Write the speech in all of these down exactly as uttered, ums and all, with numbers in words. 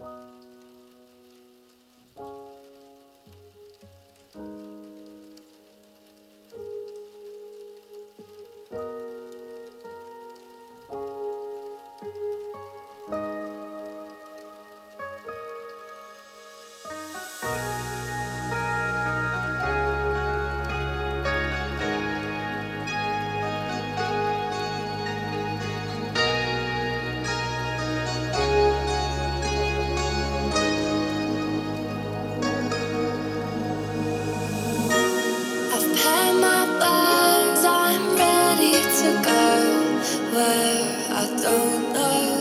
I've packed my bags, I'm ready to go where I don't know.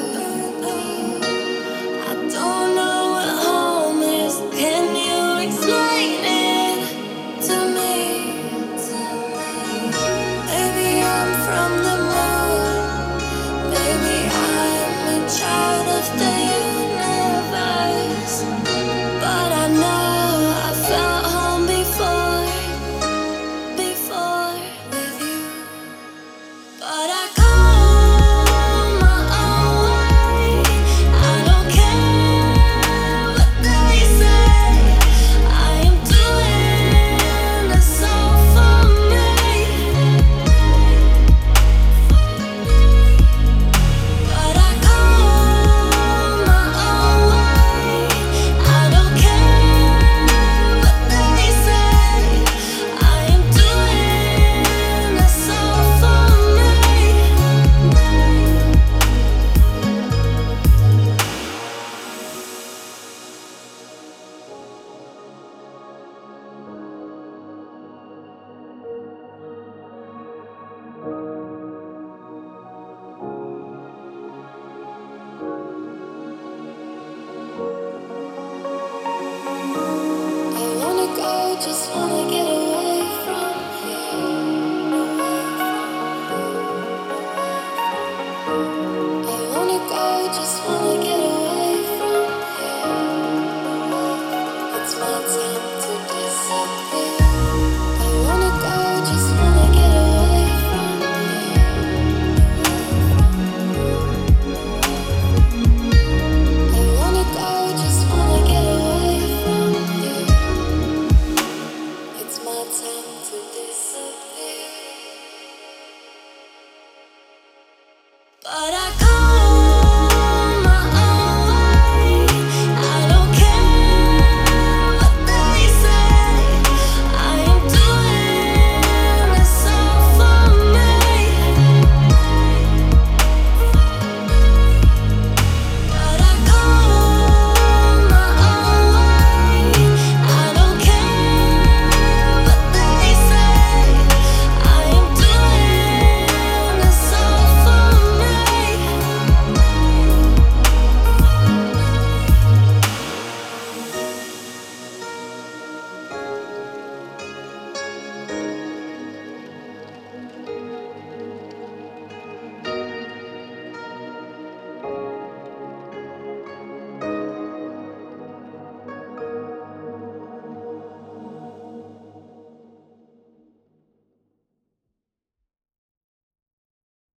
I don't know what home is. Can you explain it to me? Maybe I'm from the moon. Maybe I'm a child of the universe. But I know I felt home before, before with you. But I go my own way. I don't care what they say. I am doing this all for me. But I go my own way. I don't care what they say. I am doing this all for me. I wanna go, just wanna get away from here. I wanna go, just wanna get